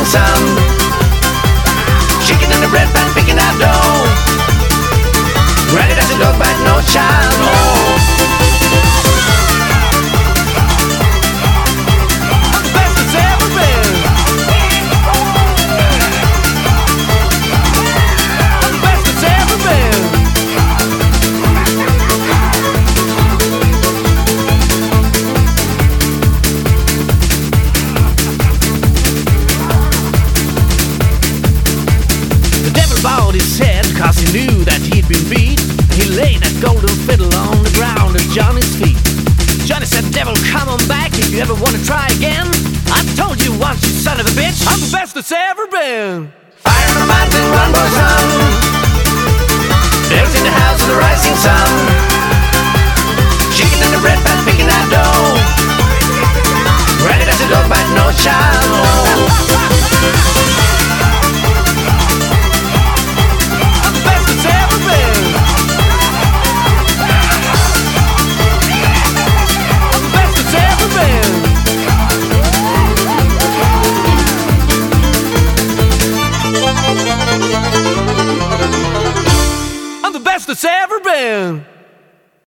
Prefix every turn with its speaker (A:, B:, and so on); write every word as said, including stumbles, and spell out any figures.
A: rising sun. Chicken in the bread pan, picking out dough. Ready as a dog, but no child, oh. I'm the best it's ever been. I'm the best it's ever been. Bowed his head cause he knew that he'd been beat. He laid that golden fiddle on the ground at Johnny's feet. Johnny said, devil, come on back if you ever want to try again. I told you once, you son of a bitch, I'm the best that's ever been. Fire in the mountain, run boys run. There's in the house of the rising sun.